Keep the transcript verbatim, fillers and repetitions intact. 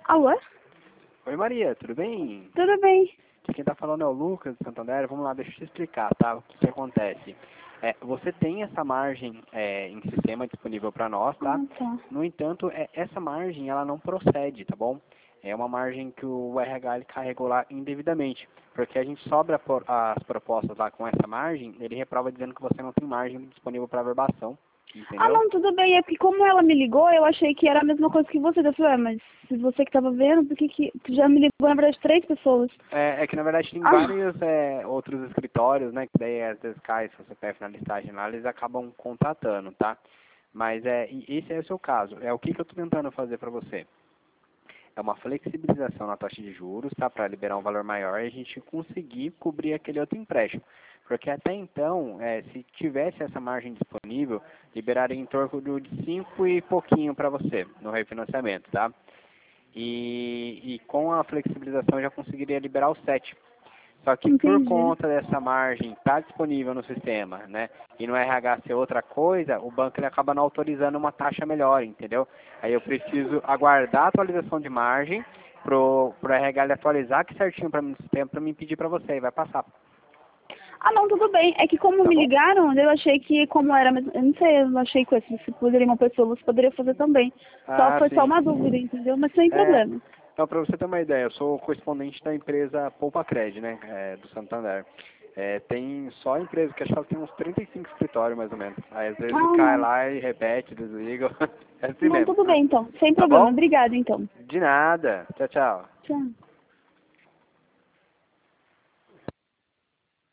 Alô? Oi Maria, tudo bem? Tudo bem. Aqui quem está falando é o Lucas do Santander. Vamos lá, deixa eu te explicar, tá? O que, que acontece. É, você tem essa margem é, em sistema disponível para nós, tá? Ah, tá. No entanto, é, essa margem ela não procede, tá bom? É uma margem que o R H ele carregou lá indevidamente, porque a gente sobra por, as propostas lá com essa margem, ele reprova dizendo que você não tem margem disponível para verbação, Ah, entendeu? não, tudo bem. É porque como ela me ligou, eu achei que era a mesma coisa que você. Eu falei, ah, mas se você que estava vendo, por que que... Tu já me ligou, na verdade, três pessoas. É, é que na verdade tem Ah, vários é, outros escritórios, né? Que daí às vezes cai seu C P F na listagem lá, eles acabam contratando, tá? Mas é, e esse é o seu caso. É o que, que eu estou tentando fazer para você. É uma flexibilização na taxa de juros, tá? Para liberar um valor maior e a gente conseguir cobrir aquele outro empréstimo. Porque até então, é, se tivesse essa margem disponível, liberaria em torno de cinco e pouquinho para você no refinanciamento, tá? E, e com a flexibilização eu já conseguiria liberar os sete. Só que por entendi. conta dessa margem estar disponível no sistema, né, e no R H ser outra coisa, o banco ele acaba não autorizando uma taxa melhor, entendeu? Aí eu preciso aguardar a atualização de margem pro, pro R H ele atualizar aqui certinho para mim no sistema para me pedir para você e vai passar, Ah, não, tudo bem. É que como tá me bom? ligaram, eu achei que como era, mas eu não sei, eu achei que se você poderia uma pessoa, você poderia fazer também. Só Ah, foi só sim. uma dúvida, entendeu? Mas sem É, problema. então, para você ter uma ideia, eu sou correspondente da empresa Poupa Cred, né, é, do Santander. É, tem só a empresa, que acho que ela tem uns trinta e cinco escritórios, mais ou menos. Aí, às vezes, Ah, cai não. lá e repete, desliga. É assim Não, mesmo. tudo bem, então. Sem Tá problema. bom? Obrigada, então. De nada. Tchau, tchau. Tchau.